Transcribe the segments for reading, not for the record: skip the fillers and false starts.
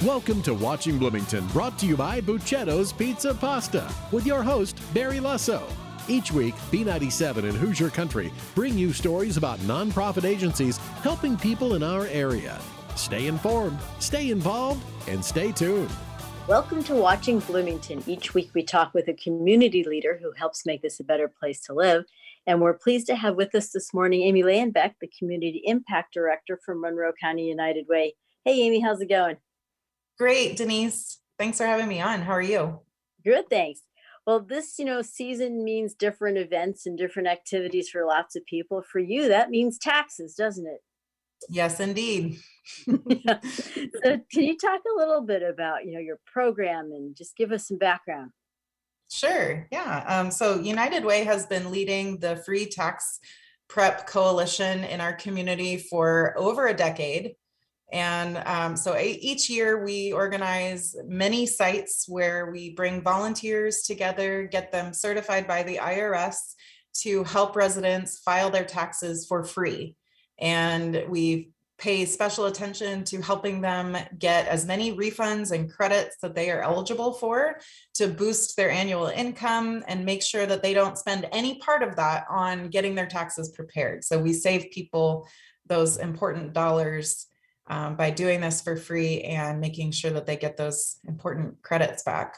Welcome to Watching Bloomington, brought to you by Buccetto's Pizza Pasta, with your host, Barry Lusso. Each week, B97 and Hoosier Country bring you stories about nonprofit agencies helping people in our area. Stay informed, stay involved, and stay tuned. Welcome to Watching Bloomington. Each week we talk with a community leader who helps make this a better place to live. And we're pleased to have with us this morning Amy Lanbeck, the Community Impact Director for Monroe County United Way. Hey, Amy, how's it going? Great, Denise. Thanks for having me on. How are you? Good, thanks. Well, this, season means different events and different activities for lots of people. For you, that means taxes, doesn't it? Yes, indeed. Yeah. So can you talk a little bit about, your program and just give us some background? Sure. Yeah. So United Way has been leading the Free Tax Prep Coalition in our community for over a decade. And so each year we organize many sites where we bring volunteers together, get them certified by the IRS to help residents file their taxes for free. And we pay special attention to helping them get as many refunds and credits that they are eligible for to boost their annual income and make sure that they don't spend any part of that on getting their taxes prepared. So we save people those important dollars by doing this for free and making sure that they get those important credits back.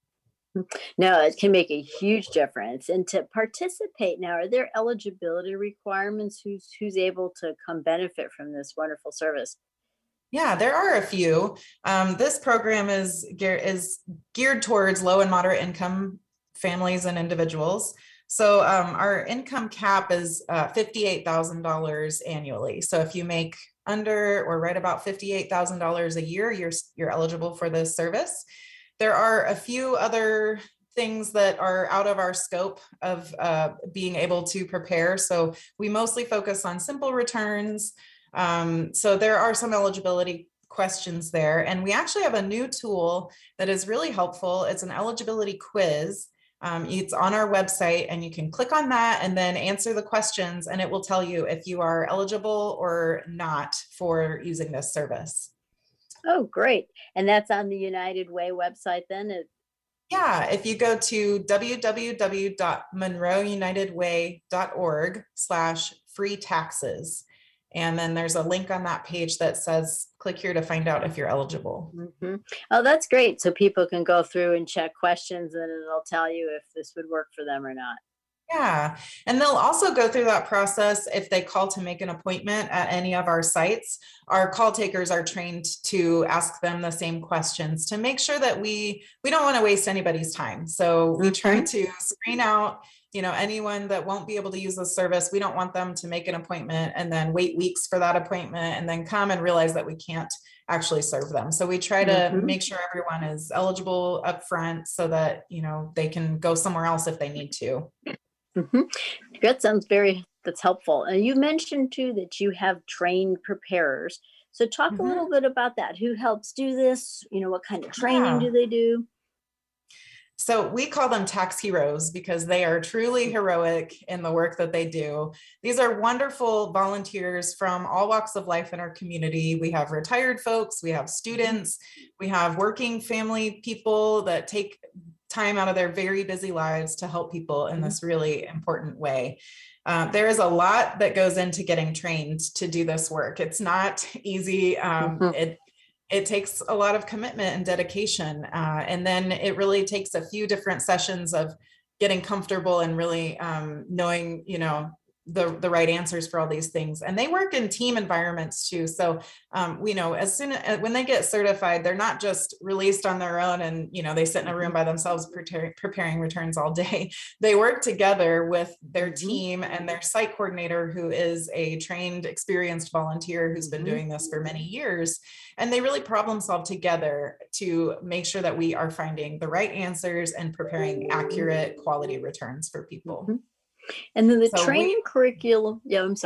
No, it can make a huge difference. And to participate now, are there eligibility requirements? Who's able to come benefit from this wonderful service? Yeah, there are a few. This program is geared towards low and moderate income families and individuals. So our income cap is $58,000 annually. So if you make under or right about $58,000 a year, you're eligible for this service. There are a few other things that are out of our scope of being able to prepare. So we mostly focus on simple returns. So there are some eligibility questions there. And we actually have a new tool that is really helpful. It's an eligibility quiz. It's on our website and you can click on that and then answer the questions and it will tell you if you are eligible or not for using this service. Oh, great. And that's on the United Way website then? Yeah, if you go to www.monroeunitedway.org/free taxes, and then there's a link on that page that says, click here to find out if you're eligible. Mm-hmm. Oh, that's great. So people can go through and check questions and it'll tell you if this would work for them or not. Yeah, and they'll also go through that process if they call to make an appointment at any of our sites. Our call takers are trained to ask them the same questions to make sure that we don't want to waste anybody's time. So we try to screen out, anyone that won't be able to use the service. We don't want them to make an appointment and then wait weeks for that appointment and then come and realize that we can't actually serve them. So we try to make sure everyone is eligible up front so that, they can go somewhere else if they need to. Mm-hmm. That's helpful. And you mentioned too that you have trained preparers. So talk a little bit about that. Who helps do this? What kind of training do they do? So we call them tax heroes because they are truly heroic in the work that they do. These are wonderful volunteers from all walks of life in our community. We have retired folks, we have students, we have working family people that take time out of their very busy lives to help people in this really important way. There is a lot that goes into getting trained to do this work. It's not easy. It takes a lot of commitment and dedication. And then it really takes a few different sessions of getting comfortable and really knowing, the right answers for all these things. And they work in team environments too. So we know as soon as when they get certified, they're not just released on their own and they sit in a room by themselves preparing returns all day. They work together with their team and their site coordinator, who is a trained, experienced volunteer who's been doing this for many years. And they really problem solve together to make sure that we are finding the right answers and preparing accurate quality returns for people. And then the training curriculum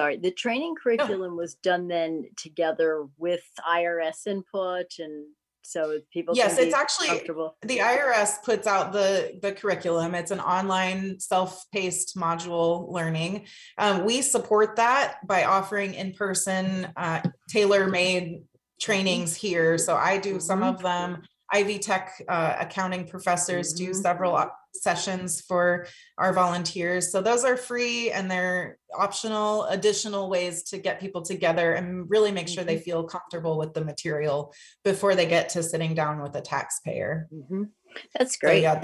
was done then together with IRS input, and so people it's actually comfortable. The IRS puts out the curriculum. It's an online self-paced module learning. We support that by offering in-person tailor-made trainings here. So I do some of them. Ivy Tech accounting professors do several sessions for our volunteers. So those are free and they're optional, additional ways to get people together and really make sure they feel comfortable with the material before they get to sitting down with a taxpayer. That's great. So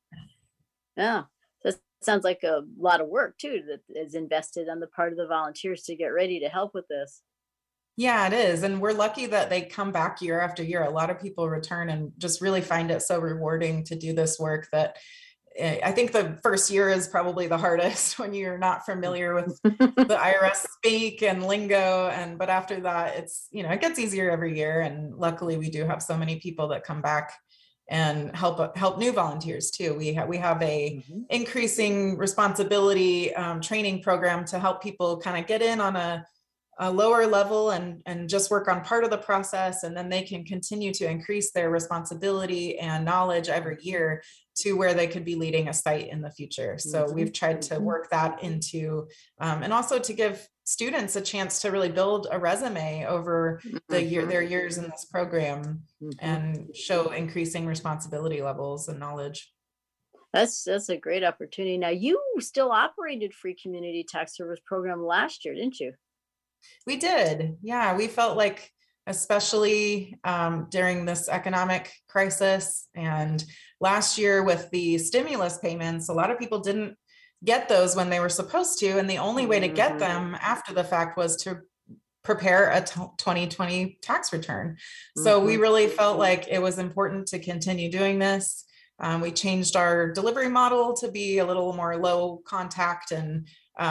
yeah. So it sounds like a lot of work too that is invested on the part of the volunteers to get ready to help with this. Yeah, it is. And we're lucky that they come back year after year. A lot of people return and just really find it so rewarding to do this work that I think the first year is probably the hardest when you're not familiar with the IRS speak and lingo. But after that, it's, it gets easier every year. And luckily we do have so many people that come back and help new volunteers too. We have a increasing responsibility training program to help people kind of get in on a lower level and just work on part of the process. And then they can continue to increase their responsibility and knowledge every year to where they could be leading a site in the future. So we've tried to work that into, and also to give students a chance to really build a resume over their years in this program and show increasing responsibility levels and knowledge. That's a great opportunity. Now, you still operated Free Community Tax Service Program last year, didn't you? We did. Yeah, we felt like, especially during this economic crisis and last year with the stimulus payments, a lot of people didn't get those when they were supposed to. And the only way to get them after the fact was to prepare a 2020 tax return. So we really felt like it was important to continue doing this. We changed our delivery model to be a little more low contact, and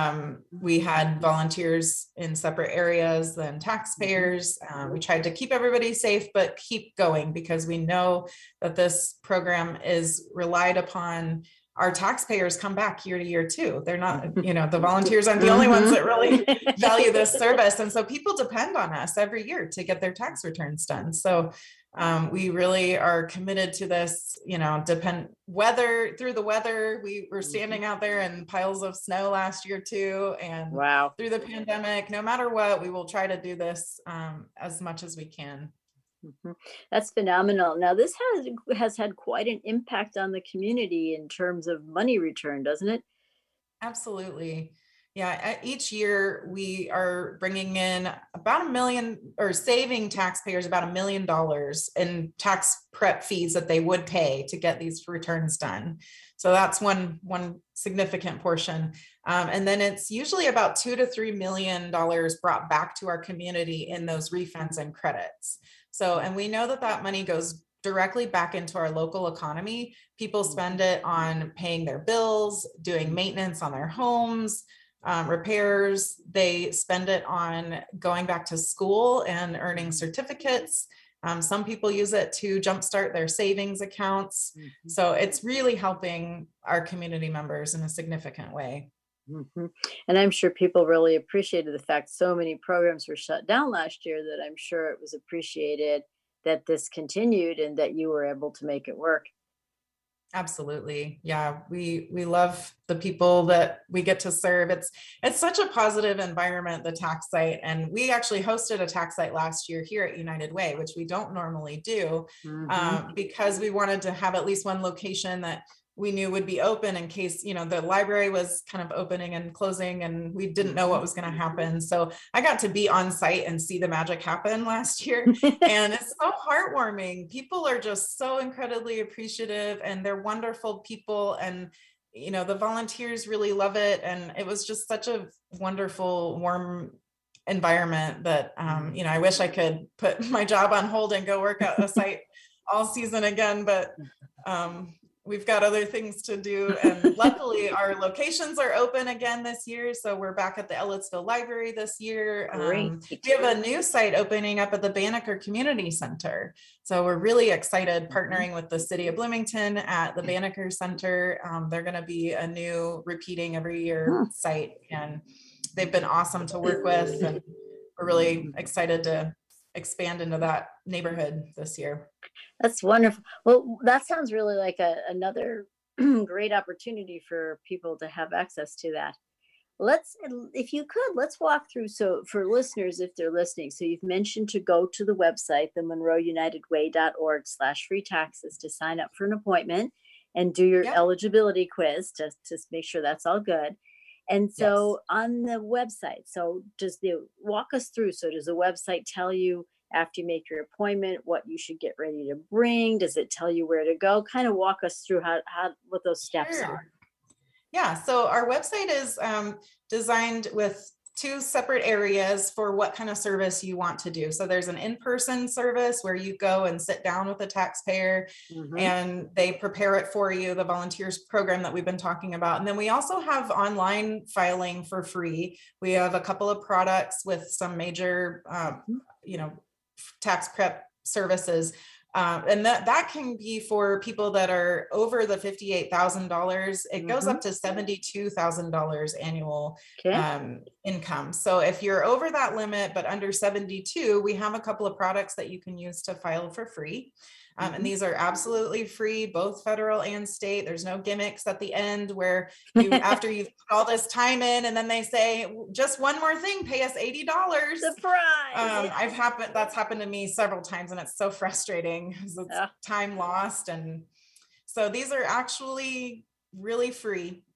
we had volunteers in separate areas than taxpayers. We tried to keep everybody safe, but keep going because we know that this program is relied upon. Our taxpayers come back year to year too. They're not, the volunteers aren't the only ones that really value this service. And so people depend on us every year to get their tax returns done. So we really are committed to this, through the weather. We were standing out there in piles of snow last year too. And through the pandemic, no matter what, we will try to do this as much as we can. That's phenomenal. Now, this has had quite an impact on the community in terms of money return, doesn't it? Absolutely. Yeah, each year we are bringing in about $1 million, or saving taxpayers about $1 million in tax prep fees that they would pay to get these returns done. So that's one significant portion. And then it's usually about $2 to $3 million brought back to our community in those refunds and credits. So, and we know that money goes directly back into our local economy. People spend it on paying their bills, doing maintenance on their homes, repairs. They spend it on going back to school and earning certificates. Some people use it to jumpstart their savings accounts. So it's really helping our community members in a significant way. And I'm sure people really appreciated the fact so many programs were shut down last year, that I'm sure it was appreciated that this continued and that you were able to make it work. Absolutely. Yeah, we love the people that we get to serve. It's such a positive environment, the tax site. And we actually hosted a tax site last year here at United Way, which we don't normally do, because we wanted to have at least one location that we knew would be open in case, the library was kind of opening and closing and we didn't know what was going to happen. So I got to be on site and see the magic happen last year. And it's so heartwarming. People are just so incredibly appreciative and they're wonderful people. And, the volunteers really love it. And it was just such a wonderful, warm environment that, I wish I could put my job on hold and go work at a site all season again, but, we've got other things to do. And luckily our locations are open again this year. So we're back at the Ellettsville Library this year. We have a new site opening up at the Banneker Community Center. So we're really excited partnering with the City of Bloomington at the Banneker Center. They're going to be a new repeating every year site. And they've been awesome to work with. And we're really excited to expand into that neighborhood this year. That's wonderful. Well, that sounds really like another great opportunity for people to have access to that. if you could, let's walk through. So for listeners, if they're listening, so you've mentioned to go to the website, the monroeunitedway.org/free taxes to sign up for an appointment and do your Yep. eligibility quiz to make sure that's all good. And so on the website, so walk us through. So does the website tell you after you make your appointment what you should get ready to bring? Does it tell you where to go? Kind of walk us through what those steps Sure. are. Yeah, so our website is designed with two separate areas for what kind of service you want to do. So there's an in-person service where you go and sit down with a taxpayer and they prepare it for you, the volunteers program that we've been talking about. And then we also have online filing for free. We have a couple of products with some major, tax prep services. And that can be for people that are over the $58,000. It goes up to $72,000 annual income. So if you're over that limit, but under 72, we have a couple of products that you can use to file for free. And these are absolutely free, both federal and state. There's no gimmicks at the end where after you've put all this time in and then they say, just one more thing, pay us $80. Surprise! That's happened to me several times and it's so frustrating because it's time lost. And so these are actually really free.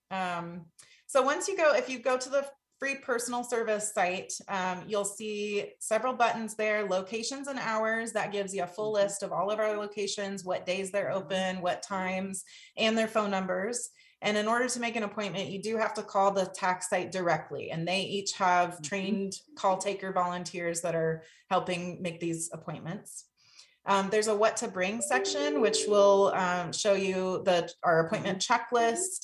So if you go to the free personal service site, you'll see several buttons there, locations and hours. That gives you a full list of all of our locations, what days they're open, what times, and their phone numbers. And in order to make an appointment, you do have to call the tax site directly. And they each have trained call taker volunteers that are helping make these appointments. There's a what to bring section, which will show you our appointment checklist.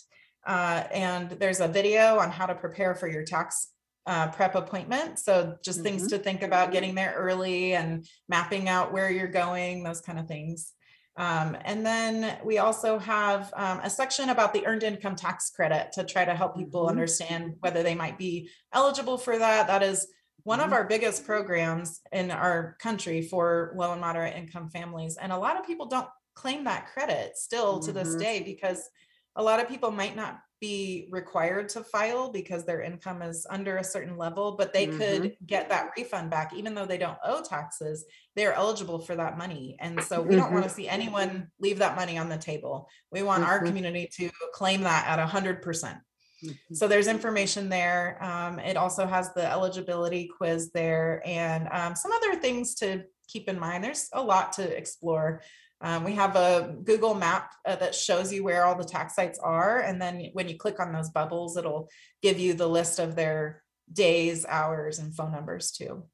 And there's a video on how to prepare for your tax prep appointment. So just things to think about, getting there early and mapping out where you're going, those kind of things. And then we also have a section about the earned income tax credit to try to help people understand whether they might be eligible for that. That is one of our biggest programs in our country for low and moderate income families. And a lot of people don't claim that credit still to this day, because a lot of people might not be required to file because their income is under a certain level, but they could get that refund back. Even though they don't owe taxes, they're eligible for that money. And so we don't want to see anyone leave that money on the table. We want our community to claim that at 100%. So there's information there. It also has the eligibility quiz there and some other things to keep in mind. There's a lot to explore. We have a Google map that shows you where all the tax sites are. And then when you click on those bubbles, it'll give you the list of their days, hours, and phone numbers too.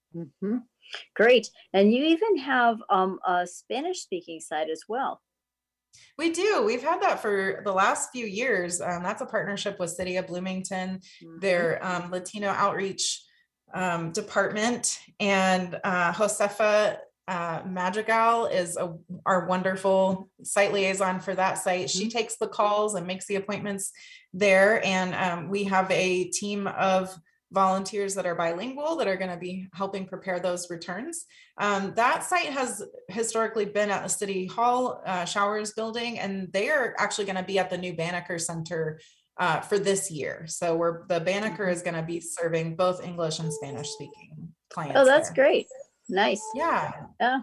Great. And you even have a Spanish speaking site as well. We do. We've had that for the last few years. That's a partnership with City of Bloomington, their Latino outreach department, and Josefa Madrigal is our wonderful site liaison for that site. She takes the calls and makes the appointments there. And we have a team of volunteers that are bilingual that are going to be helping prepare those returns. That site has historically been at the City Hall Showers building, and they are actually going to be at the new Banneker Center for this year. So the Banneker is going to be serving both English and Spanish speaking clients. Oh, that's great. Nice. Yeah.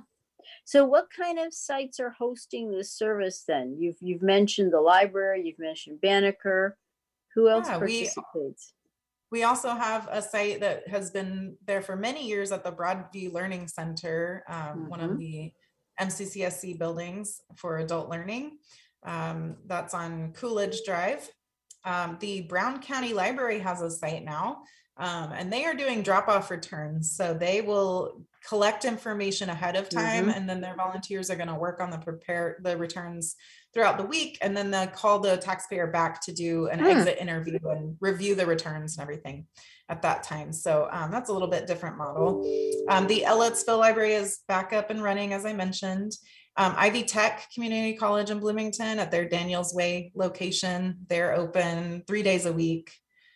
So what kind of sites are hosting this service then? You've mentioned the library, you've mentioned Banneker. Who else participates? We also have a site that has been there for many years at the Broadview Learning Center, one of the MCCSC buildings for adult learning. That's on Coolidge Drive. The Brown County Library has a site now, and they are doing drop-off returns. So they will collect information ahead of time, and then their volunteers are going to work on the returns throughout the week, and then they'll call the taxpayer back to do an exit interview and review the returns and everything at that time. So that's a little bit different model. The Ellettsville Library is back up and running, as I mentioned. Ivy Tech Community College in Bloomington at their Daniels Way location, they're open 3 days a week.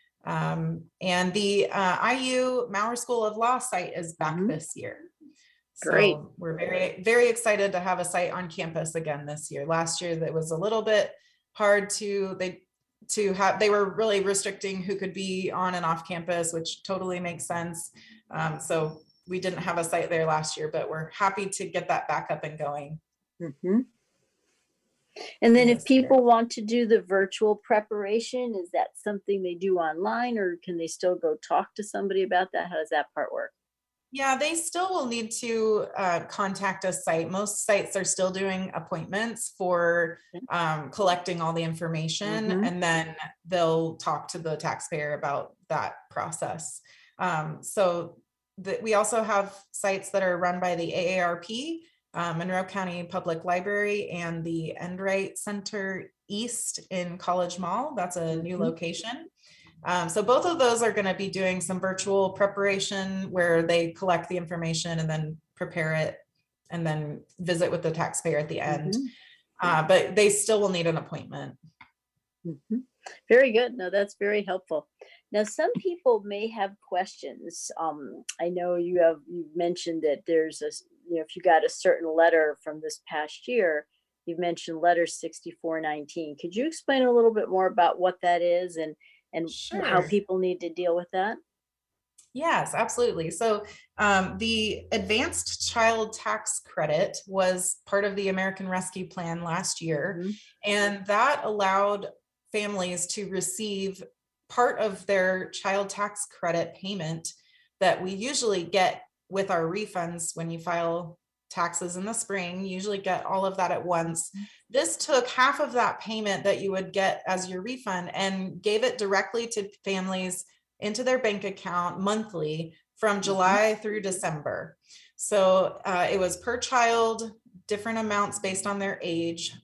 And the IU Maurer School of Law site is back this year. Great. So we're very, very excited to have a site on campus again this year. Last year, that was a little bit hard they they were really restricting who could be on and off campus, which totally makes sense. So we didn't have a site there last year, but we're happy to get that back up and going. Mm-hmm. And then if people want to do the virtual preparation, is that something they do online, or can they still go talk to somebody about that? How does that part work? Yeah, they still will need to contact a site. Most sites are still doing appointments for collecting all the information, and then they'll talk to the taxpayer about that process. We also have sites that are run by the AARP, Monroe County Public Library, and the Enright Center East in College Mall. That's a new location. So both of those are going to be doing some virtual preparation where they collect the information and then prepare it and then visit with the taxpayer at the end. But they still will need an appointment. Very good. No, that's very helpful. Now, some people may have questions. I know you've mentioned that there's if you got a certain letter from this past year, you've mentioned letter 6419. Could you explain a little bit more about what that is and Sure. how people need to deal with that? Yes, absolutely. So the Advanced Child Tax Credit was part of the American Rescue Plan last year, and that allowed families to receive part of their child tax credit payment that we usually get with our refunds when you file taxes in the spring. You usually get all of that at once. This took half of that payment that you would get as your refund and gave it directly to families into their bank account monthly from July through December. So it was per child, different amounts based on their age.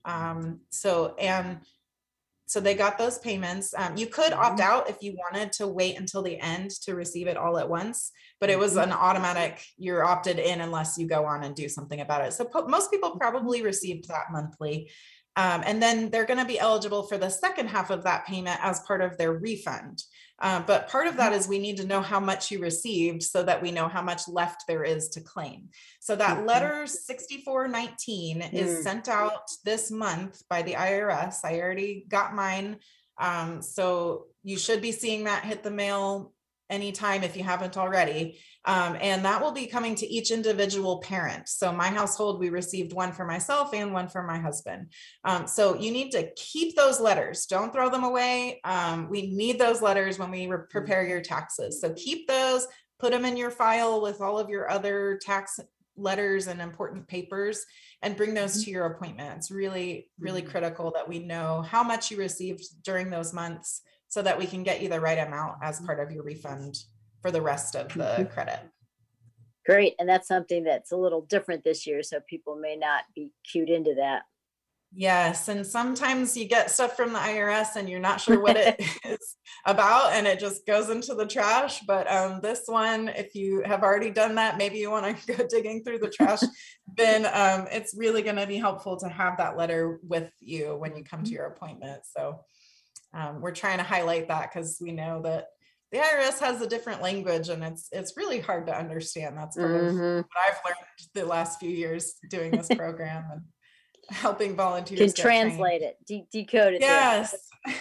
So they got those payments. You could opt out if you wanted to wait until the end to receive it all at once, but it was an automatic, you're opted in unless you go on and do something about it. So most people probably received that monthly. And then they're going to be eligible for the second half of that payment as part of their refund. But part of that is we need to know how much you received so that we know how much left there is to claim. So that letter 6419 is sent out this month by the IRS. I already got mine. So you should be seeing that hit the mail anytime if you haven't already. And that will be coming to each individual parent. So my household, we received one for myself and one for my husband. So you need to keep those letters. Don't throw them away. We need those letters when we prepare your taxes. So keep those, put them in your file with all of your other tax letters and important papers, and bring those to your appointment. It's really, really critical that we know how much you received during those months, so that we can get you the right amount as part of your refund for the rest of the credit. Great. And that's something that's a little different this year, so people may not be cued into that. Yes. And sometimes you get stuff from the IRS and you're not sure what it is about, and it just goes into the trash. But this one, if you have already done that, maybe you want to go digging through the trash bin. It's really going to be helpful to have that letter with you when you come to your appointment. So we're trying to highlight that because we know that the IRS has a different language and it's really hard to understand. That's part of what I've learned the last few years doing this program and helping volunteers. Can translate it, decode it. Yes.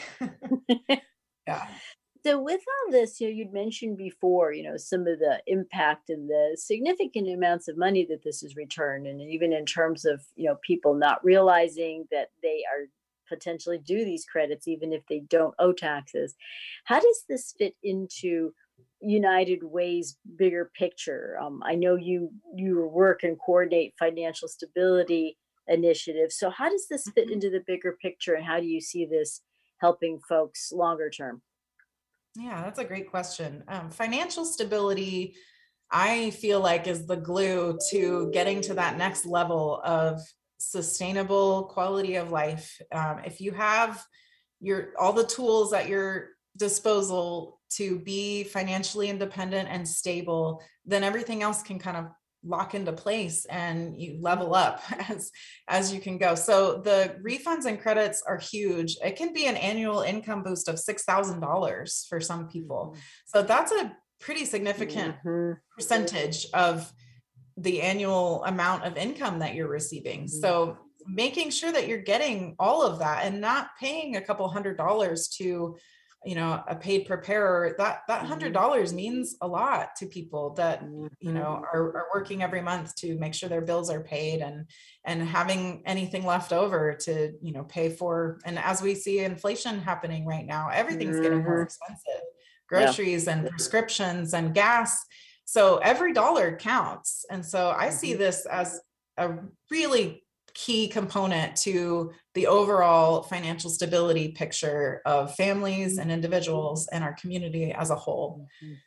Yeah. So with all this, you'd mentioned before, some of the impact and the significant amounts of money that this has returned. And even in terms of, people not realizing that they are potentially due these credits, even if they don't owe taxes. How does this fit into United Way's bigger picture? I know you work and coordinate financial stability initiatives. So how does this fit into the bigger picture, and how do you see this helping folks longer term? Yeah, that's a great question. Financial stability, I feel like, is the glue to getting to that next level of sustainable quality of life. If you have all the tools at your disposal to be financially independent and stable, then everything else can kind of lock into place and you level up as you can go. So the refunds and credits are huge. It can be an annual income boost of $6,000 for some people. So that's a pretty significant percentage of the annual amount of income that you're receiving. So making sure that you're getting all of that and not paying a couple $100 to, a paid preparer. That $100 means a lot to people that, are working every month to make sure their bills are paid and having anything left over to, pay for. And as we see inflation happening right now, everything's getting more expensive, groceries and prescriptions and gas. So every dollar counts. And so I see this as a really key component to the overall financial stability picture of families and individuals and our community as a whole.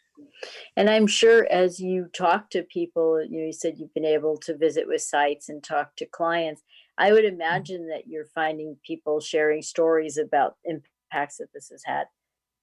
And I'm sure as you talk to people, you said you've been able to visit with sites and talk to clients. I would imagine that you're finding people sharing stories about impacts that this has had.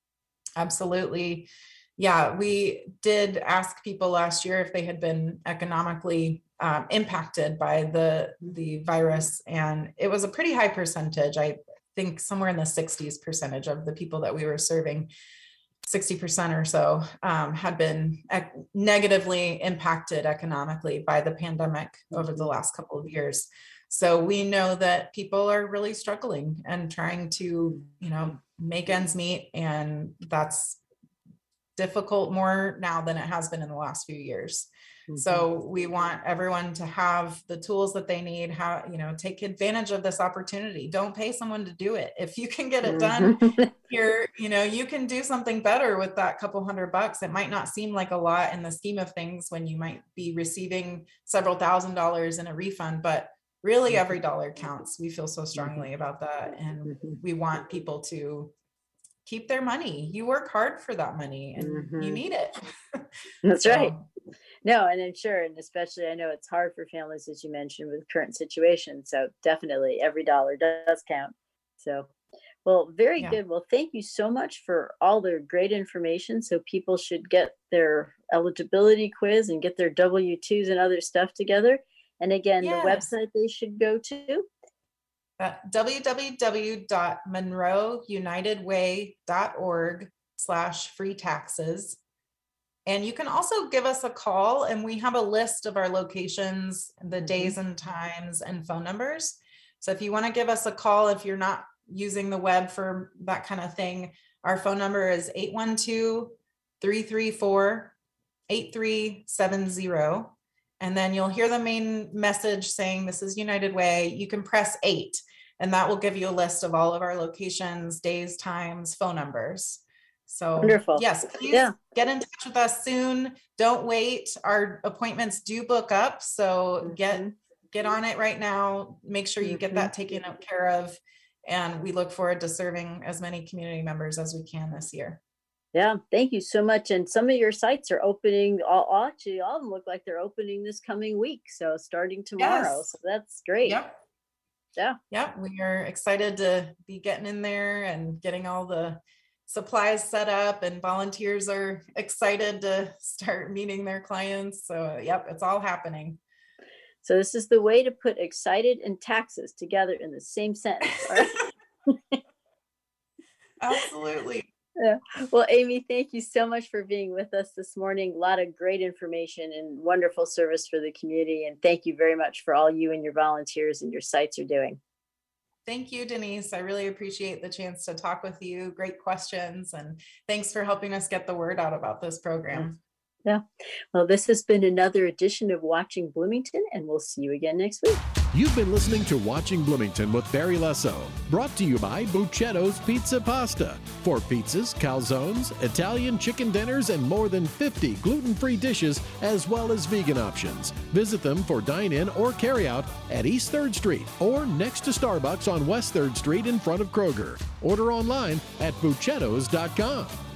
Absolutely. Yeah, we did ask people last year if they had been economically impacted by the virus, and it was a pretty high percentage. I think somewhere in the 60s% of the people that we were serving, 60% or so, had been negatively impacted economically by the pandemic over the last couple of years. So we know that people are really struggling and trying to, make ends meet, and that's difficult more now than it has been in the last few years. So we want everyone to have the tools that they need, take advantage of this opportunity. Don't pay someone to do it. If you can get it done here, you can do something better with that couple $100. It might not seem like a lot in the scheme of things when you might be receiving several $1,000s in a refund, but really every dollar counts. We feel so strongly about that. And we want people to keep their money. You work hard for that money and you need it. That's right. No, and I'm sure, and especially I know it's hard for families, as you mentioned, with current situation. So definitely every dollar does count. So, well, very good. Well, thank you so much for all the great information. So people should get their eligibility quiz and get their W-2s and other stuff together. And again, the website they should go to. www.monroeunitedway.org/free taxes. And you can also give us a call, and we have a list of our locations, the days and times and phone numbers. So if you want to give us a call, if you're not using the web for that kind of thing, our phone number is 812-334-8370. And then you'll hear the main message saying, "This is United Way." You can press 8, and that will give you a list of all of our locations, days, times, phone numbers. So wonderful. Yes, please get in touch with us soon. Don't wait. Our appointments do book up. So get on it right now. Make sure you get that taken care of. And we look forward to serving as many community members as we can this year. Yeah, thank you so much. And some of your sites are opening, actually all of them look like they're opening this coming week. So starting tomorrow. Yes. So that's great. Yep. We are excited to be getting in there and getting all the supplies set up, and volunteers are excited to start meeting their clients. So it's all happening. So this is the way to put excited and taxes together in the same sentence. Absolutely. Yeah. Well, Amy, thank you so much for being with us this morning. A lot of great information and wonderful service for the community. And thank you very much for all you and your volunteers and your sites are doing. Thank you, Denise. I really appreciate the chance to talk with you. Great questions. And thanks for helping us get the word out about this program. Yeah. Well, this has been another edition of Watching Bloomington, and we'll see you again next week. You've been listening to Watching Bloomington with Barry Lesso, brought to you by Buccetto's Pizza Pasta. For pizzas, calzones, Italian chicken dinners, and more than 50 gluten-free dishes, as well as vegan options. Visit them for dine-in or carry-out at East 3rd Street or next to Starbucks on West 3rd Street in front of Kroger. Order online at buccettos.com.